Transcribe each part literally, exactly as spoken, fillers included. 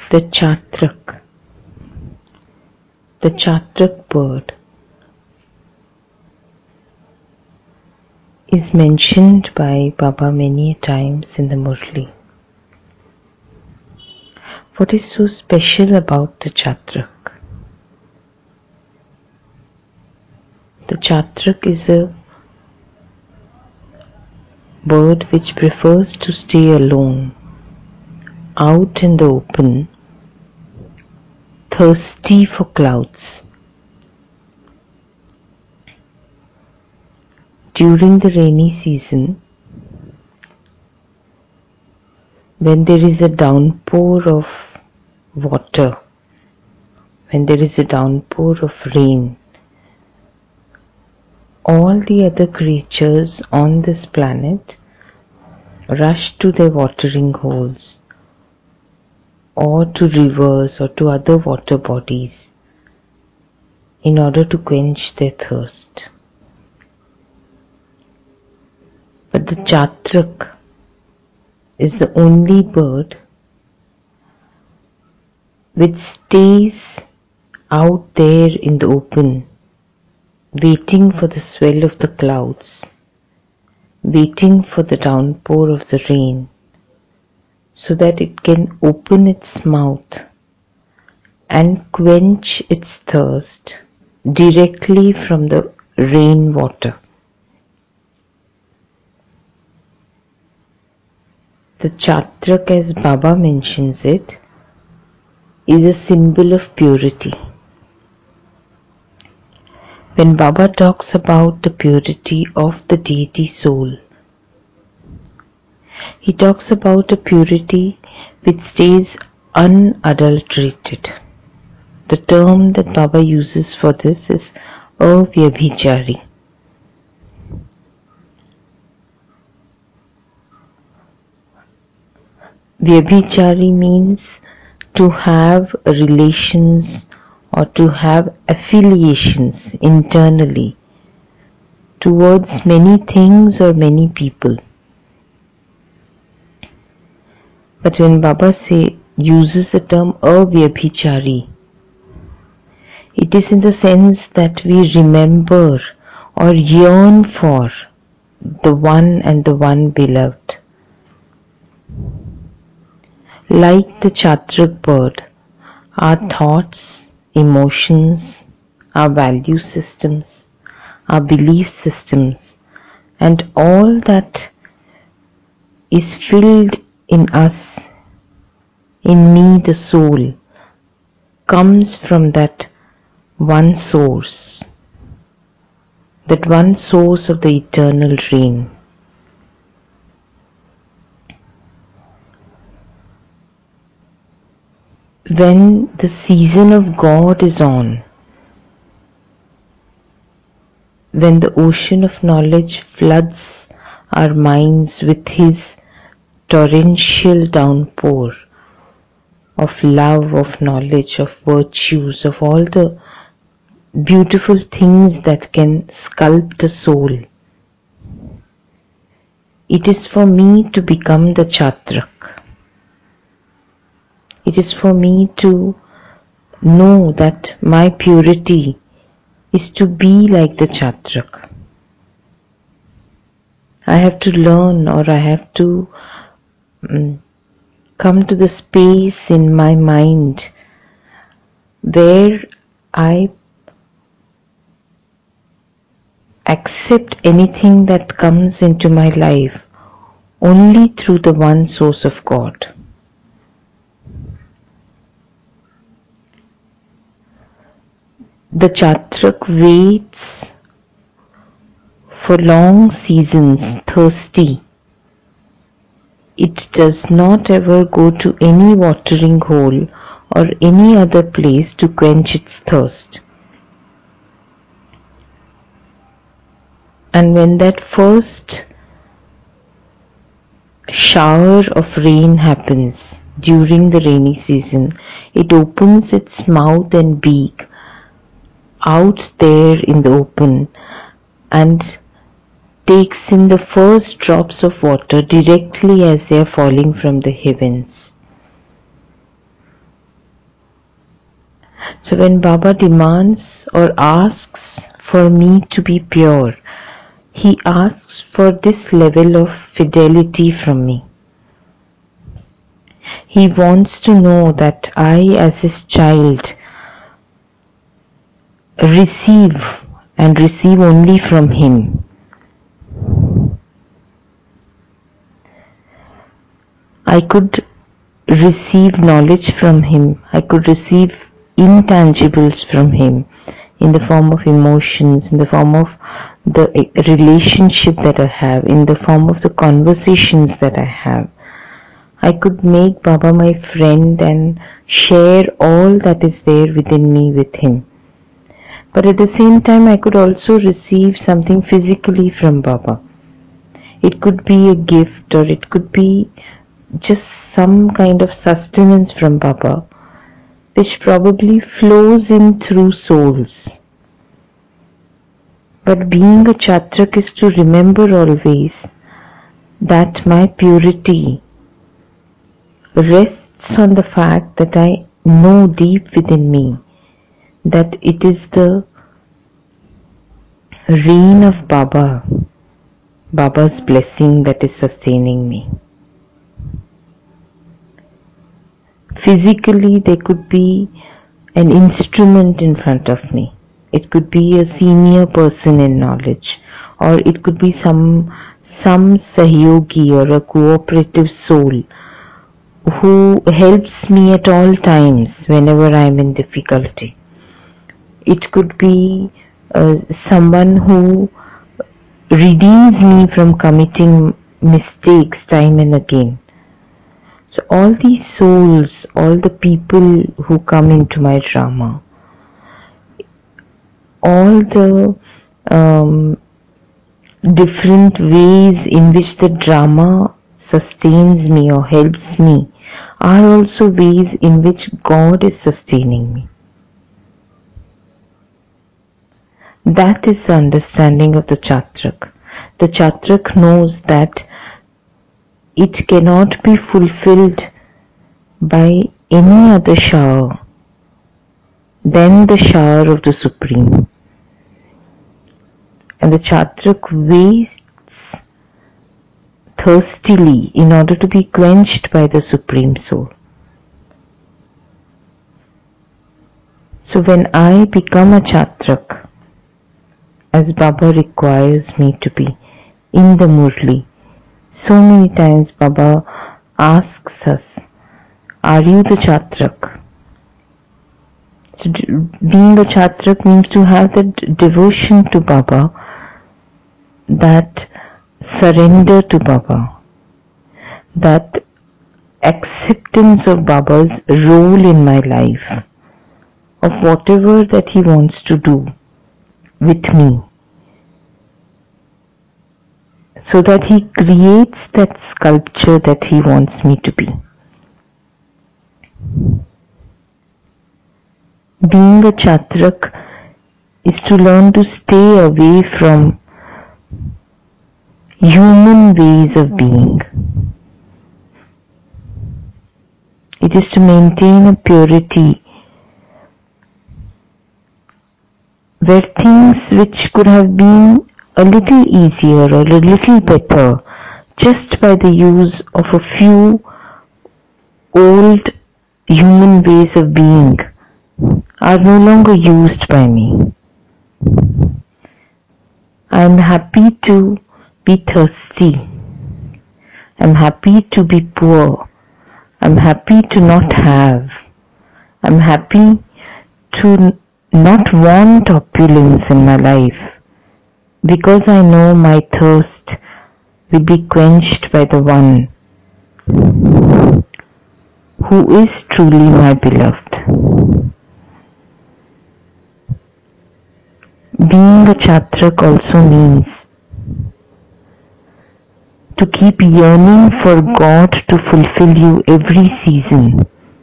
The Chatrak. The Chatrak bird is mentioned by Baba many times in the Murli. What is so special about the Chatrak? The Chatrak is a bird which prefers to stay alone, out in the open, thirsty for clouds. During the rainy season, when there is a downpour of water, when there is a downpour of rain, all the other creatures on this planet rush to their watering holes or to rivers or to other water bodies in order to quench their thirst. But the Chatrak is the only bird which stays out there in the open, waiting for the swell of the clouds, waiting for the downpour of the rain, so that it can open its mouth and quench its thirst directly from the rain water. The Chatrak, as Baba mentions it, is a symbol of purity. When Baba talks about the purity of the deity soul, he talks about a purity which stays unadulterated. The term that Baba uses for this is avyabhichari. Vyabhichari means to have relations or to have affiliations internally towards many things or many people. But when Baba say, uses the term avyabhichari, it is in the sense that we remember or yearn for the one and the one beloved. Like the Chatrak bird, our thoughts, emotions, our value systems, our belief systems, and all that is filled in us, in me the soul, comes from that one source, that one source of the eternal rain. When the season of God is on, when the ocean of knowledge floods our minds with his torrential downpour of love, of knowledge, of virtues, of all the beautiful things that can sculpt a soul, it is for me to become the Chatrak. It is for me to know that my purity is to be like the Chatrak. I have to learn, or I have to um, come to the space in my mind where I accept anything that comes into my life only through the one source of God. The Chatrak waits for long seasons, thirsty. It does not ever go to any watering hole or any other place to quench its thirst. And when that first shower of rain happens during the rainy season, it opens its mouth and beak out there in the open and takes in the first drops of water directly as they are falling from the heavens. So when Baba demands or asks for me to be pure, he asks for this level of fidelity from me. He wants to know that I, as his child, receive and receive only from him. I could receive knowledge from him. I could receive intangibles from him in the form of emotions, in the form of the relationship that I have, in the form of the conversations that I have. I could make Baba my friend and share all that is there within me with him. But at the same time, I could also receive something physically from Baba. It could be a gift, or it could be just some kind of sustenance from Baba, which probably flows in through souls. But being a Chatrak is to remember always that my purity rests on the fact that I know deep within me that it is the reign of Baba, Baba's blessing that is sustaining me. Physically, there could be an instrument in front of me. It could be a senior person in knowledge, or it could be some some Sahyogi or a cooperative soul who helps me at all times whenever I am in difficulty. It could be uh, someone who redeems me from committing mistakes time and again. So all these souls, all the people who come into my drama, all the um, different ways in which the drama sustains me or helps me are also ways in which God is sustaining me. That is the understanding of the Chatrak. The Chatrak knows that it cannot be fulfilled by any other shower than the shower of the Supreme. And the Chatrak waits thirstily in order to be quenched by the Supreme Soul. So when I become a Chatrak, as Baba requires me to be in the Murli, so many times Baba asks us, are you the Chatrak? So being a Chatrak means to have that devotion to Baba, that surrender to Baba, that acceptance of Baba's role in my life, of whatever that he wants to do with me, so that he creates that sculpture that he wants me to be. Being a Chatrak is to learn to stay away from human ways of being. It is to maintain a purity where things which could have been a little easier or a little better just by the use of a few old human ways of being are no longer used by me. I am happy to be thirsty. I am happy to be poor. I am happy to not have. I am happy to not want opulence in my life, because I know my thirst will be quenched by the one who is truly my beloved. Being a Chatrak also means to keep yearning for God to fulfill you every season,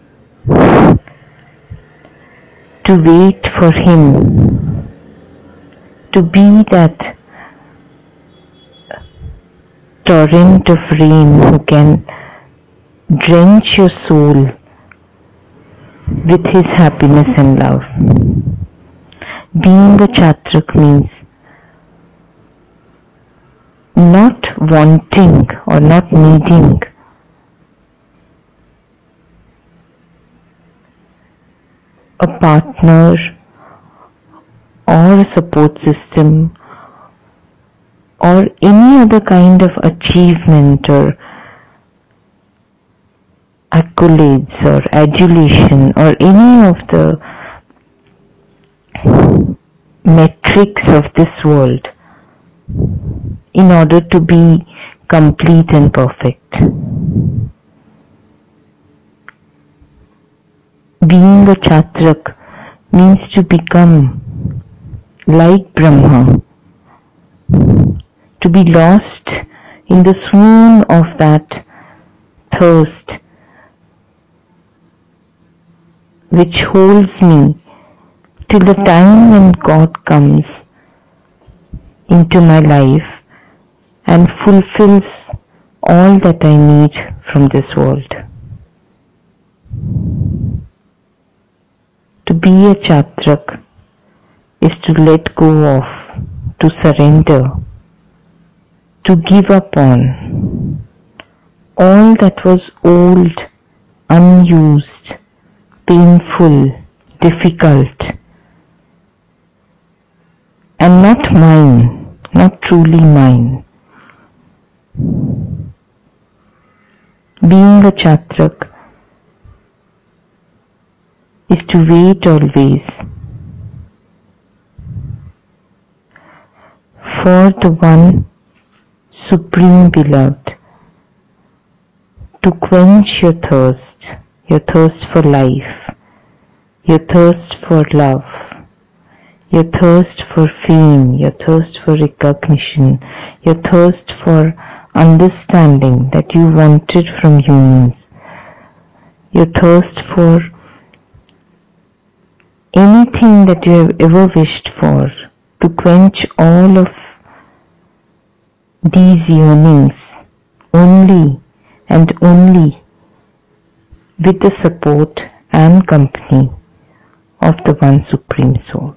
to wait for Him, to be that torrent of rain who can drench your soul with his happiness and love. Being a Chatrak means not wanting or not needing a partner or a support system or any other kind of achievement or accolades or adulation or any of the metrics of this world in order to be complete and perfect. Being a Chatrak means to become like Brahma, to be lost in the swoon of that thirst which holds me till the time when God comes into my life and fulfills all that I need from this world. To be a Chatrak is to let go of, to surrender, to give up on all that was old, unused, painful, difficult, and not mine, not truly mine. Being a Chatrak is to wait always for the one Supreme Beloved to quench your thirst, your thirst for life, your thirst for love, your thirst for fame, your thirst for recognition, your thirst for understanding that you wanted from humans, your thirst for anything that you have ever wished for, to quench all of these yearnings only and only with the support and company of the One Supreme Soul.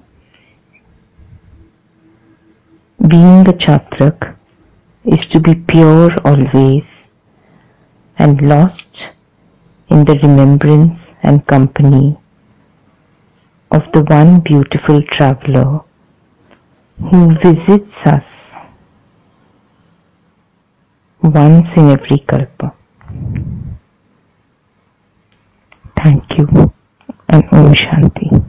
Being a Chatrak is to be pure always and lost in the remembrance and company of the one beautiful traveler who visits us once in every kalpa. Thank you and Om Shanti.